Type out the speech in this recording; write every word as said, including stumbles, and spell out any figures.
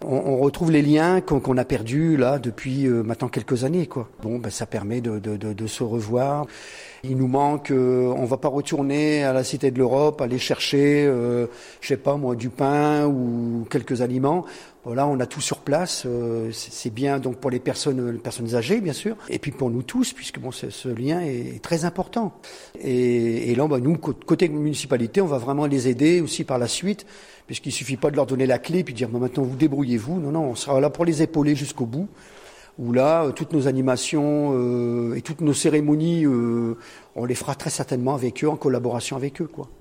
On, on retrouve les liens qu'on, qu'on a perdus là depuis euh, maintenant quelques années, quoi. Bon, ben, ça permet de, de, de, de se revoir. Il nous manque, euh, on va pas retourner à la Cité de l'Europe, aller chercher, euh, je sais pas moi, du pain ou quelques aliments. Voilà, on a tout sur place. Euh, c'est, c'est bien donc pour les personnes, les personnes âgées, bien sûr, et puis pour nous tous, puisque bon, ce, ce lien est, est très important. Et, et là, ben, nous, côté municipalité, on va vraiment les aider aussi par la suite, puisqu'il suffit pas de leur donner la clé puis de dire bon, maintenant vous débrouillez-vous. Non, non, on sera là pour les épauler jusqu'au bout. Où là, euh, toutes nos animations euh, et toutes nos cérémonies, euh, on les fera très certainement avec eux, en collaboration avec eux, quoi.